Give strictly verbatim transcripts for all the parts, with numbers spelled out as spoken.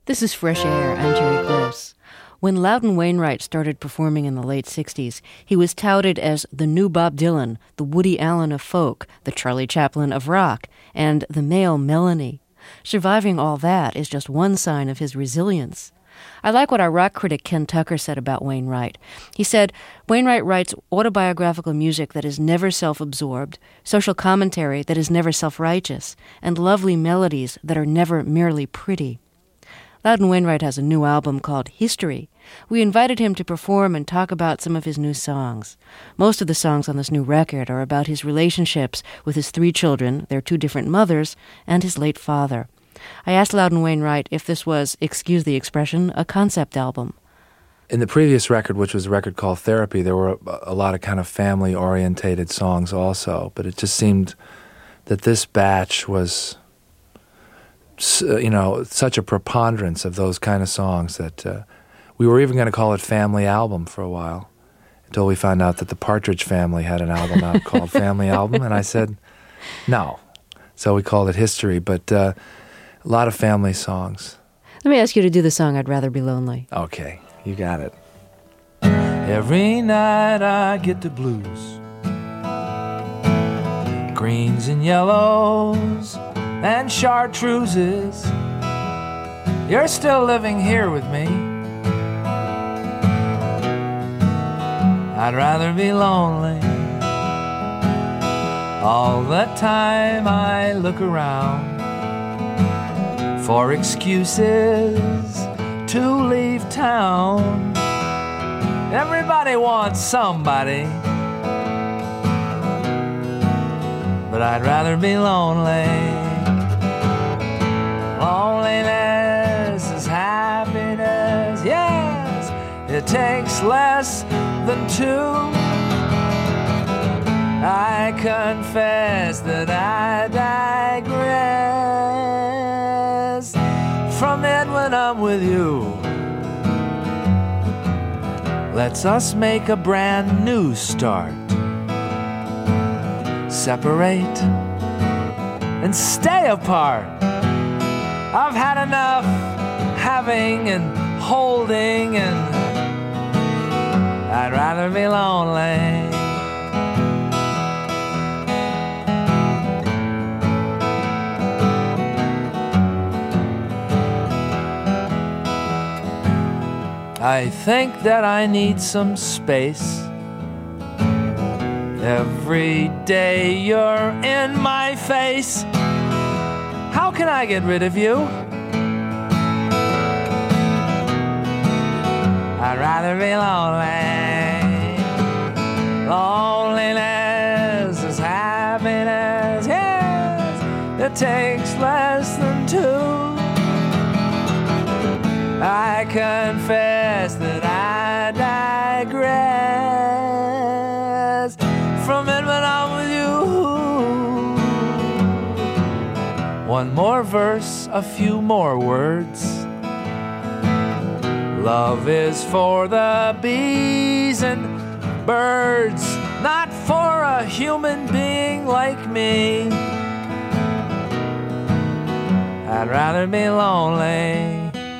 This is Fresh Air. I'm Jerry Gross. When Loudon Wainwright started performing in the late sixties, he was touted as the new Bob Dylan, the Woody Allen of folk, the Charlie Chaplin of rock, and the male Melanie. Surviving all that is just one sign of his resilience. I like what our rock critic Ken Tucker said about Wainwright. He said, Wainwright writes autobiographical music that is never self-absorbed, social commentary that is never self-righteous, and lovely melodies that are never merely pretty. Loudon Wainwright has a new album called History. We invited him to perform and talk about some of his new songs. Most of the songs on this new record are about his relationships with his three children, their two different mothers, and his late father. I asked Loudon Wainwright if this was, excuse the expression, a concept album. In the previous record, which was a record called Therapy, there were a, a lot of kind of family-orientated songs also, but it just seemed that this batch was, uh, you know, such a preponderance of those kind of songs that uh, we were even going to call it Family Album for a while, until we found out that the Partridge Family had an album out called Family Album, and I said, no. So we called it History, but uh, a lot of family songs. Let me ask you to do the song I'd Rather Be Lonely. Okay, you got it. Every night I get the blues, greens and yellows and chartreuses. You're still living here with me. I'd rather be lonely. All the time I look around for excuses to leave town. Everybody wants somebody, but I'd rather be lonely. Loneliness is happiness, yes, it takes less than two. I confess that I digress from it when I'm with you. Let's us make a brand new start. Separate and stay apart. I've had enough having and holding, and I'd rather be lonely. I think that I need some space. Every day you're in my face. How can I get rid of you? I'd rather be lonely. Loneliness is happiness, yes, it takes less than two. I confess that I digress from it when I'm with you. One more verse, a few more words. Love is for the bees and birds, not for a human being like me. I'd rather be lonely.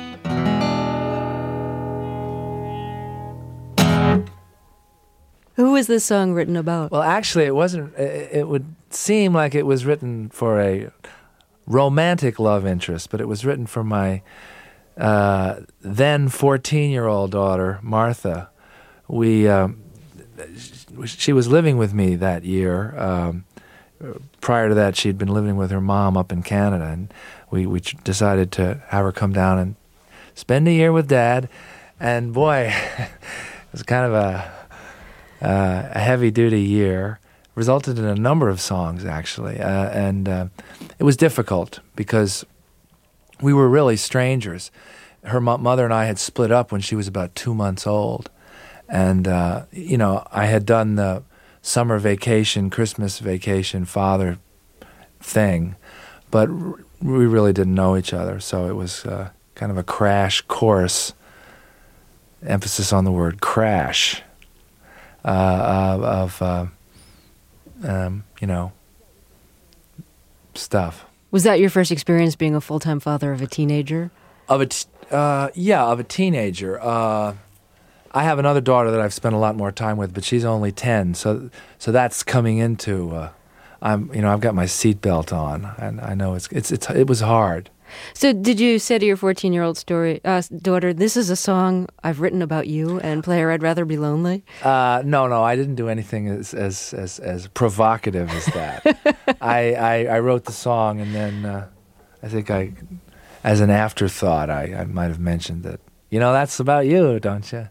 Who is this song written about? Well, actually, it wasn't. It would seem like it was written for a romantic love interest, but it was written for my uh, then fourteen-year-old daughter, Martha. We, um, she was living with me that year. Um, prior to that, she'd been living with her mom up in Canada, and we, we decided to have her come down and spend a year with Dad. And boy, it was kind of a Uh, a heavy-duty year, resulted in a number of songs, actually. Uh, and uh, it was difficult because we were really strangers. Her mo- mother and I had split up when she was about two months old. And, uh, you know, I had done the summer vacation, Christmas vacation father thing, but r- we really didn't know each other. So it was uh, kind of a crash course, emphasis on the word crash. Uh, of, uh, um, you know, stuff. Was that your first experience being a full-time father of a teenager? Of a t- uh, yeah, of a teenager. Uh, I have another daughter that I've spent a lot more time with, but she's only ten, so so that's coming into. Uh, I'm, you know, I've got my seatbelt on, and I know it's it's, it's it was hard. So did you say to your fourteen-year-old story uh, daughter, "This is a song I've written about you," and play her "I'd Rather Be Lonely"? Uh, no, no, I didn't do anything as as as, as provocative as that. I, I I wrote the song, and then uh, I think I, as an afterthought, I, I might have mentioned that. You know, that's about you, don't you?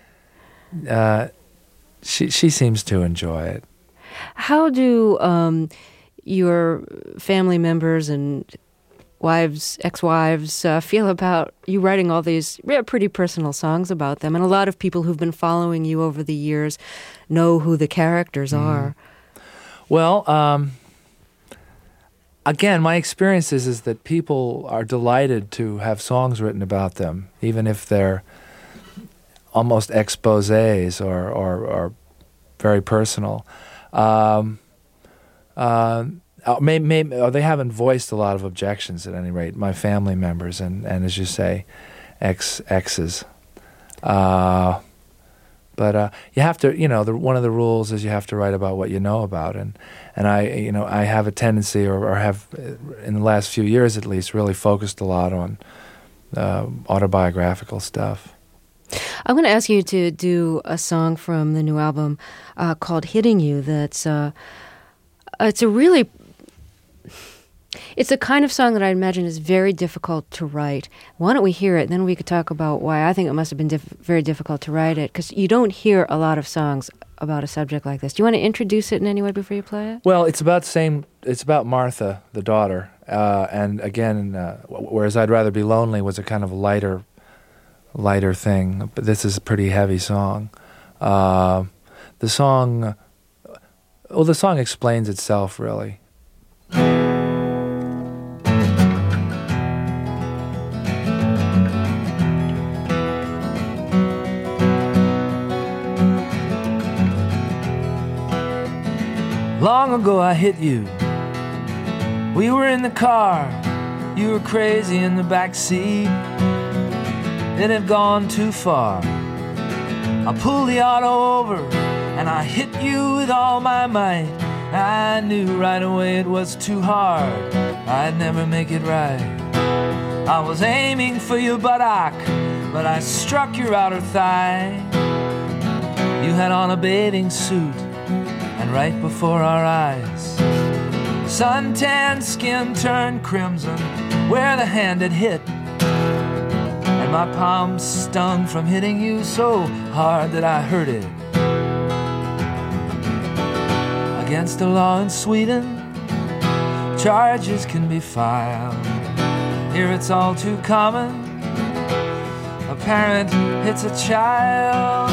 Uh, she she seems to enjoy it. How do um, your family members and wives, ex-wives, uh, feel about you writing all these yeah, pretty personal songs about them? And a lot of people who've been following you over the years know who the characters mm. are. Well, um, again, my experience is, is that people are delighted to have songs written about them, even if they're almost exposés or, or, or very personal. Um, uh, may, may, or they haven't voiced a lot of objections at any rate, my family members and, and as you say, ex exes. Uh, but uh, you have to, you know, the, one of the rules is you have to write about what you know about, and and I, you know, I have a tendency, or, or have in the last few years at least, really focused a lot on uh, autobiographical stuff. I'm going to ask you to do a song from the new album uh, called "Hitting You." That's uh, it's a really, it's a kind of song that I imagine is very difficult to write. Why don't we hear it? Then we could talk about why I think it must have been diff- very difficult to write it, because you don't hear a lot of songs about a subject like this. Do you want to introduce it in any way before you play it? Well, it's about same. It's about Martha, the daughter, uh, and again, uh, whereas "I'd Rather Be Lonely" was a kind of lighter. lighter thing, but this is a pretty heavy song. Uh, the song, well, the song explains itself, really. Long ago I hit you. We were in the car. You were crazy in the back seat. It had gone too far. I pulled the auto over and I hit you with all my might. I knew right away it was too hard. I'd never make it right. I was aiming for your buttock, but I struck your outer thigh. You had on a bathing suit, and right before our eyes, suntan skin turned crimson where the hand had hit. My palms stung from hitting you so hard that I hurt it. Against the law in Sweden, charges can be filed. Here it's all too common. A parent hits a child.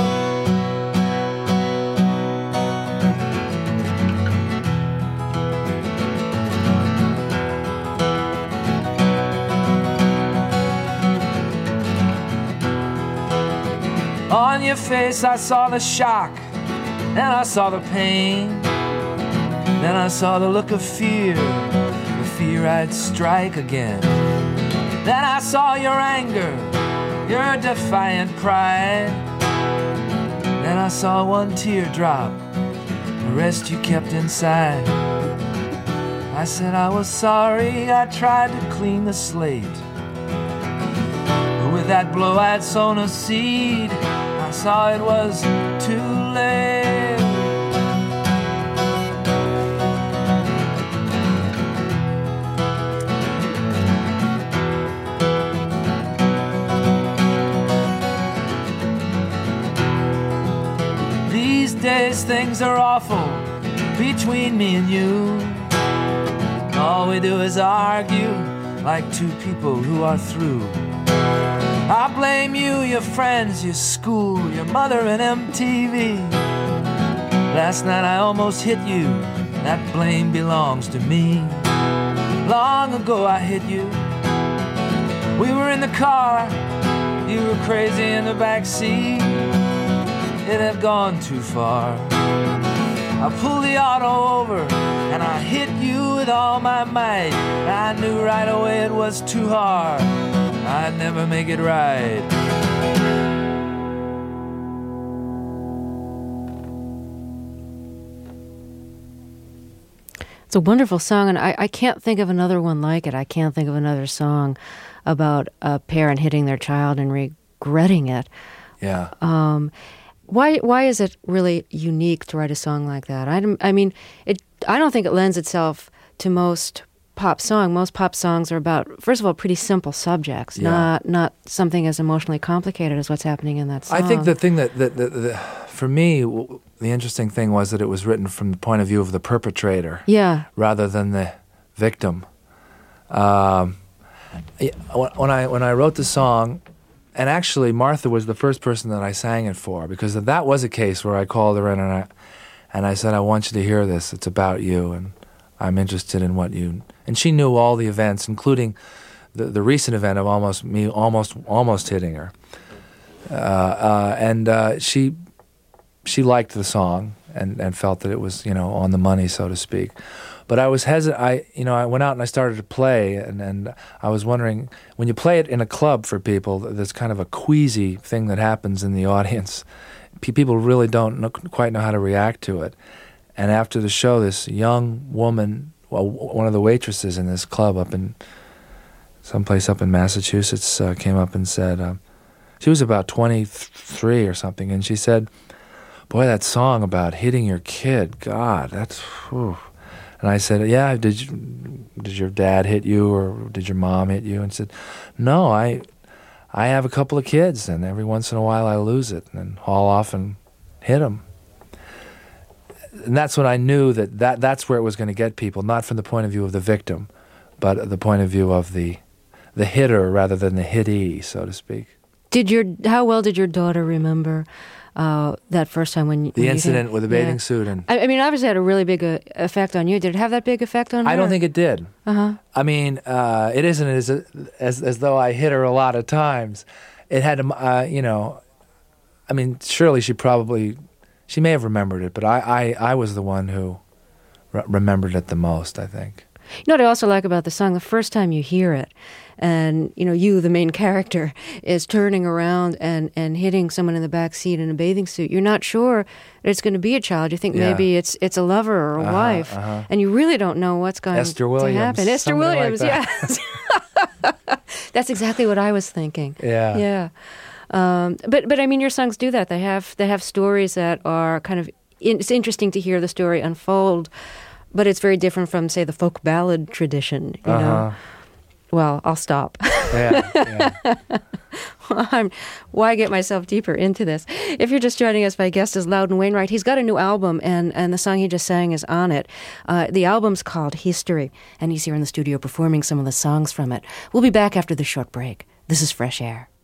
On your face I saw the shock, then I saw the pain, then I saw the look of fear, the fear I'd strike again. Then I saw your anger, your defiant pride. Then I saw one tear drop, the rest you kept inside. I said I was sorry, I tried to clean the slate. With that blow I'd sown a seed. I saw it was too late. These days things are awful between me and you. All we do is argue like two people who are through. I blame you, your friends, your school, your mother and M T V. Last night I almost hit you. That blame belongs to me. Long ago I hit you. We were in the car. You were crazy in the back seat. It had gone too far. I pulled the auto over and I hit you with all my might. I knew right away it was too hard. I'd never make it right. It's a wonderful song, and I, I can't think of another one like it. I can't think of another song about a parent hitting their child and regretting it. Yeah. Um, why why is it really unique to write a song like that? I, don't- I mean, it. I don't think it lends itself to most pop song. Most pop songs are about, first of all, pretty simple subjects, Yeah. not not something as emotionally complicated as what's happening in that song. I think the thing that, that, that, that for me, w- the interesting thing was that it was written from the point of view of the perpetrator Yeah. rather than the victim. Um, yeah, when when I when I wrote the song, and actually Martha was the first person that I sang it for, because that was a case where I called her in and I and I said, I want you to hear this. It's about you, and I'm interested in what you. And she knew all the events, including the the recent event of almost me almost almost hitting her. Uh, uh, and uh, she she liked the song and, and felt that it was, you know, on the money, so to speak. But I was hesitant. I, you know, I went out and I started to play, and, and I was wondering, when you play it in a club for people, there's kind of a queasy thing that happens in the audience. P- people really don't know, quite know how to react to it. And after the show, this young woman, well, w- one of the waitresses in this club up in someplace up in Massachusetts, uh, came up and said, uh, she was about twenty-three or something, and she said, boy, that song about hitting your kid, God, that's, whew. And I said, yeah, did you, did your dad hit you, or did your mom hit you? And said, no, I I have a couple of kids, and every once in a while I lose it and haul off and hit them. And that's when I knew that, that that's where it was going to get people, not from the point of view of the victim, but the point of view of the the hitter rather than the hittee, so to speak. Did your how well did your daughter remember uh, that first time when you, The when incident you with the yeah. bathing suit. And I, I mean, obviously it had a really big uh, effect on you. Did it have that big effect on her? I don't think it did. Uh-huh. I mean, uh, it isn't as, as as though I hit her a lot of times. It had, uh, you know, I mean, surely she probably, she may have remembered it, but I, I, I was the one who re- remembered it the most, I think. You know what I also like about the song? The first time you hear it, and you know, you, the main character, is turning around and, and hitting someone in the back seat in a bathing suit. You're not sure that it's going to be a child. You think Yeah. maybe it's it's a lover or a Uh-huh, wife, uh-huh. and you really don't know what's going Esther Williams, to happen. Esther something like Williams, that. yes. That's exactly what I was thinking. Yeah. Yeah. Um, but but I mean, your songs do that. They have they have stories that are kind of. It's interesting to hear the story unfold, but it's very different from, say, the folk ballad tradition. You Uh-huh. know. Well, I'll stop. Yeah, yeah. I'm, why get myself deeper into this? If you're just joining us, my guest is Loudon Wainwright. He's got a new album, and, and the song he just sang is on it. Uh, the album's called History, and he's here in the studio performing some of the songs from it. We'll be back after the short break. This is Fresh Air.